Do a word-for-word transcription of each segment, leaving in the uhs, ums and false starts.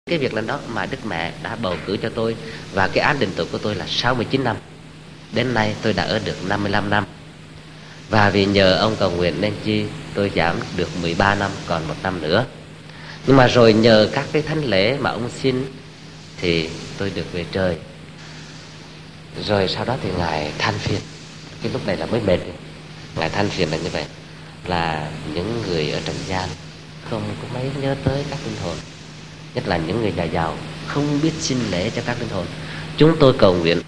cái việc làm đó mà Đức Mẹ đã bầu cử cho tôi. Và cái án định tội của tôi là sáu mươi chín năm. Đến nay tôi đã ở được năm mươi lăm năm. Và vì nhờ ông cầu nguyện nên chi tôi giảm được mười ba năm, còn một năm nữa. Nhưng mà rồi nhờ các cái thánh lễ mà ông xin thì tôi được về trời. Rồi sau đó thì Ngài than phiền. Cái lúc này là mới mệt. Ngài than phiền là như vậy, là những người ở trần gian không có mấy nhớ tới các linh hồn, nhất là những người nhà giàu không biết xin lễ cho các linh hồn. Chúng tôi cầu nguyện,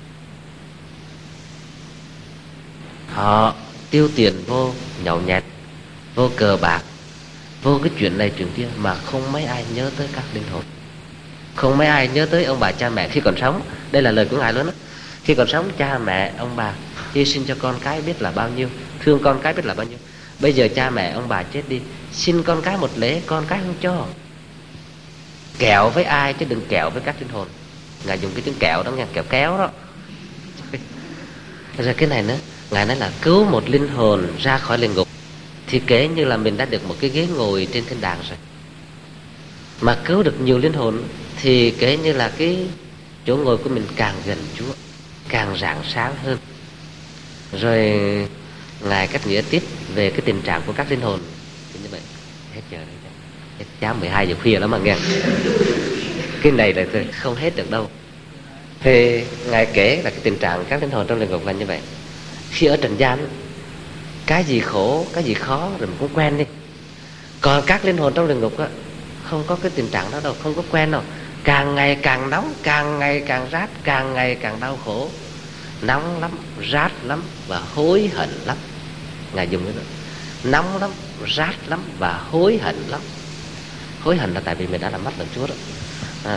họ tiêu tiền vô nhậu nhẹt, vô cờ bạc, vô cái chuyện này chuyện kia, mà không mấy ai nhớ tới các linh hồn. Không mấy ai nhớ tới ông bà cha mẹ khi còn sống. Đây là lời của Ngài luôn đó. Khi còn sống, cha mẹ ông bà hy sinh cho con cái biết là bao nhiêu, thương con cái biết là bao nhiêu. Bây giờ cha mẹ ông bà chết đi, xin con cái một lễ, con cái không cho. Kẹo với ai chứ đừng kẹo với các linh hồn. Ngài dùng cái tiếng kẹo đó nghe, kẹo kéo đó. Rồi cái này nữa, Ngài nói là cứu một linh hồn ra khỏi luyện ngục thì kể như là mình đã được một cái ghế ngồi trên thiên đàng rồi. Mà cứu được nhiều linh hồn thì kể như là cái chỗ ngồi của mình càng gần Chúa, càng rạng sáng hơn. Rồi Ngài cách nghĩa tiếp về cái tình trạng của các linh hồn thì như vậy. Hết giờ đấy, hết chám mười hai giờ khuya lắm mà nghe. Cái này là tôi không hết được đâu. Thì Ngài kể là cái tình trạng các linh hồn trong luyện ngục là như vậy. Khi ở trần gian, cái gì khổ, cái gì khó rồi mình cũng quen đi. Còn các linh hồn trong luyện ngục á, không có cái tình trạng đó đâu, không có quen đâu. Càng ngày càng nóng, càng ngày càng rát, càng ngày càng đau khổ. Nóng lắm, rát lắm và hối hận lắm. Ngài dùng cái đó. Nóng lắm, rát lắm và hối hận lắm. Hối hận là tại vì mình đã làm mất lòng Chúa đó. À.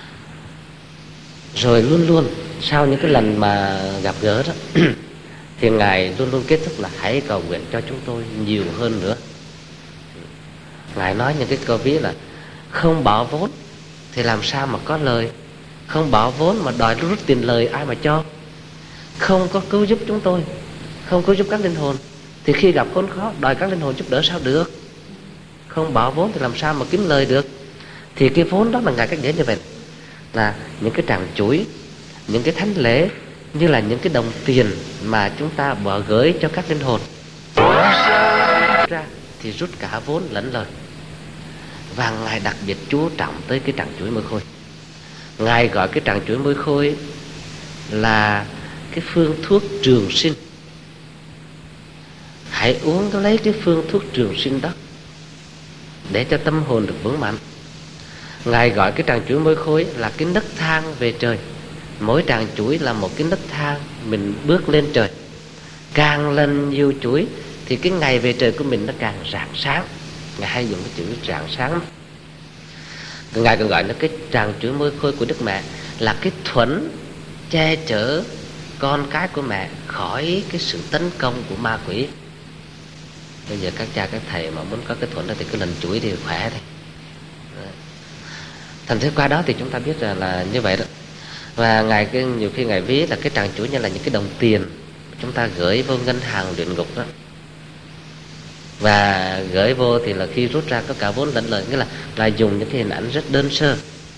Rồi luôn luôn sau những cái lần mà gặp gỡ đó thì Ngài luôn luôn kết thúc là hãy cầu nguyện cho chúng tôi nhiều hơn nữa. Ngài nói những cái câu ví là không bỏ vốn thì làm sao mà có lời. Không bỏ vốn mà đòi rút tiền lời ai mà cho. Không có cứu giúp chúng tôi, không cứu giúp các linh hồn thì khi gặp khốn khó đòi các linh hồn giúp đỡ sao được. Không bỏ vốn thì làm sao mà kiếm lời được. Thì cái vốn đó là Ngài cách nghĩa như vậy, là những cái tràng chuỗi, những cái thánh lễ, như là những cái đồng tiền mà chúng ta bỏ gửi cho các linh hồn ra thì rút cả vốn lẫn lời. Và Ngài đặc biệt chú trọng tới cái tràng chuỗi môi khôi. Ngài gọi cái tràng chuỗi môi khôi là cái phương thuốc trường sinh. Hãy uống lấy cái phương thuốc trường sinh đó để cho tâm hồn được vững mạnh. Ngài gọi cái tràng chuỗi môi khôi là cái nấc thang về trời. Mỗi tràng chuỗi là một cái nấc thang mình bước lên trời. Càng lần nhiều chuỗi thì cái ngày về trời của mình nó càng rạng sáng. Ngài hay dùng cái chữ rạng sáng. Ngài còn gọi là cái tràng chuỗi môi khôi của Đức Mẹ là cái thuẫn che chở con cái của mẹ khỏi cái sự tấn công của ma quỷ. Bây giờ các cha các thầy mà muốn có cái thuẫn đó thì cứ lần chuỗi thì khỏe thôi. Thành thế qua đó thì chúng ta biết là, là như vậy đó. Và Ngài cái, nhiều khi Ngài ví là cái tràng chuỗi như là những cái đồng tiền chúng ta gửi vô ngân hàng luyện ngục đó. Và gửi vô thì là khi rút ra có cả vốn lẫn lời, nghĩa là là dùng những cái hình ảnh rất đơn sơ.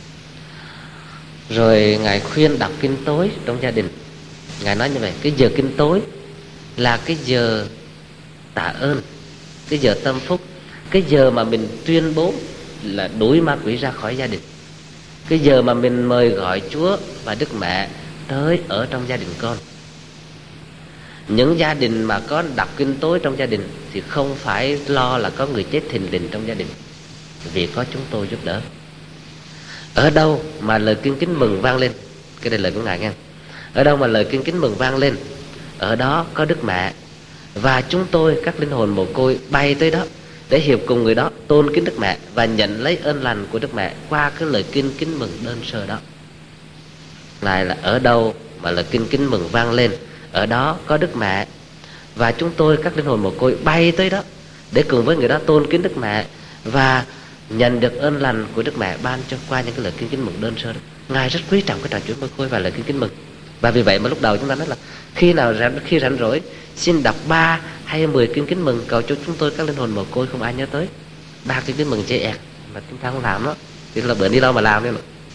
Rồi Ngài khuyên đọc kinh tối trong gia đình. Ngài nói như vậy, cái giờ kinh tối là cái giờ tạ ơn, cái giờ tâm phúc, cái giờ mà mình tuyên bố là đuổi ma quỷ ra khỏi gia đình, cái giờ mà mình mời gọi Chúa và Đức Mẹ tới ở trong gia đình con. Những gia đình mà có đọc kinh tối trong gia đình thì không phải lo là có người chết thình lình trong gia đình, vì có chúng tôi giúp đỡ. Ở đâu mà lời kinh kính mừng vang lên, cái đây lời của Ngài nghe, ở đâu mà lời kinh kính mừng vang lên, ở đó có Đức Mẹ. Và chúng tôi các linh hồn mồ côi bay tới đó để hiệp cùng người đó tôn kính Đức Mẹ và nhận lấy ơn lành của Đức Mẹ qua cái lời kinh kính mừng đơn sơ đó. Lại là ở đâu mà lời kinh kính mừng vang lên, ở đó có Đức Mẹ. Và chúng tôi các linh hồn mồ côi bay tới đó để cùng với người đó tôn kính Đức Mẹ và nhận được ơn lành của Đức Mẹ ban cho qua những cái lời kinh kính mừng đơn sơ đó. Ngài rất quý trọng cái tràng chuỗi môi khôi và lời kinh kính mừng. Và vì vậy mà lúc đầu chúng ta nói là khi nào khi rảnh rỗi xin đọc ba hay mười kinh kính mừng, cầu cho chúng tôi các linh hồn mồ côi không ai nhớ tới. Ba kinh kính mừng chê ẹt mà chúng ta không làm đó thì là bữa đi đâu mà làm đấy mà.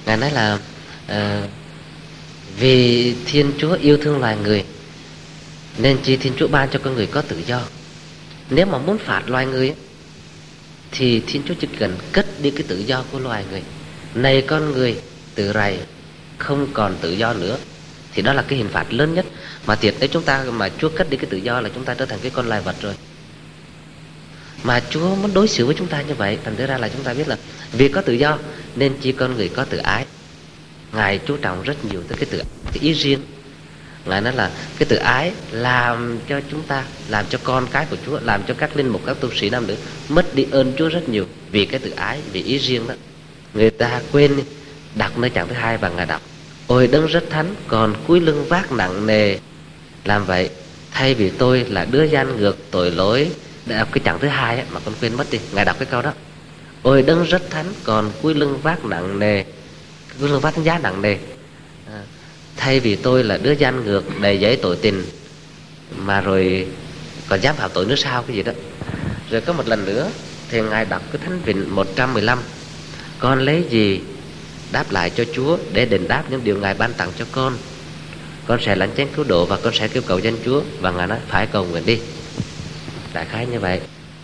Ngài nói là à, vì Thiên Chúa yêu thương loài người nên chi Thiên Chúa ban cho con người có tự do. Nếu mà muốn phạt loài người thì Thiên Chúa chỉ cần cất đi cái tự do của loài người. Này con người, tự rày không còn tự do nữa. Thì đó là cái hình phạt lớn nhất. Mà thiệt nếu chúng ta mà Chúa cất đi cái tự do là chúng ta trở thành cái con loài vật rồi. Mà Chúa muốn đối xử với chúng ta như vậy, thành ra là chúng ta biết là vì có tự do nên chi con người có tự ái. Ngài chú trọng rất nhiều tới cái tự cái ý riêng. Ngài nói là cái tự ái làm cho chúng ta, làm cho con cái của Chúa, làm cho các linh mục, các tu sĩ nam nữ mất đi ơn Chúa rất nhiều. Vì cái tự ái, vì ý riêng đó. Người ta quên đọc nơi trạng thứ hai và Ngài đọc: ôi đấng rất thánh còn cúi lưng vác nặng nề làm vậy, thay vì tôi là đứa gian ngược tội lỗi. Đọc cái trạng thứ hai ấy, mà con quên mất đi. Ngài đọc cái câu đó: ôi đấng rất thánh còn cúi lưng vác nặng nề, cúi lưng vác giá nặng nề, à, thay vì tôi là đứa gian ngược đầy dẫy tội tình, mà rồi còn dám phạm tội nữa sao, cái gì đó. Rồi có một lần nữa thì Ngài đọc cái Thánh Vịnh một trăm mười lăm: con lấy gì đáp lại cho Chúa để đền đáp những điều Ngài ban tặng cho con? Con sẽ lãnh chén cứu độ và con sẽ kêu cầu danh Chúa. Và Ngài nói phải cầu nguyện đi. Đại khái như vậy.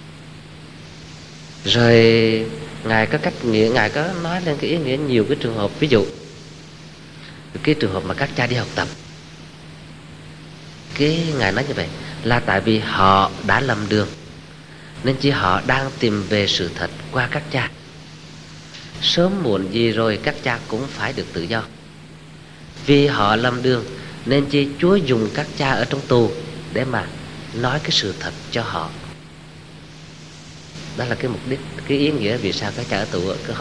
Rồi Ngài có cách nghĩa, Ngài có nói lên cái ý nghĩa nhiều cái trường hợp. Ví dụ cái trường hợp mà các cha đi học tập, cái Ngài nói như vậy là tại vì họ đã lầm đường, nên chỉ họ đang tìm về sự thật qua các cha. Sớm muộn gì rồi các cha cũng phải được tự do. Vì họ lầm đường nên chi Chúa dùng các cha ở trong tù để mà nói cái sự thật cho họ. Đó là cái mục đích, cái ý nghĩa vì sao các cha ở tù.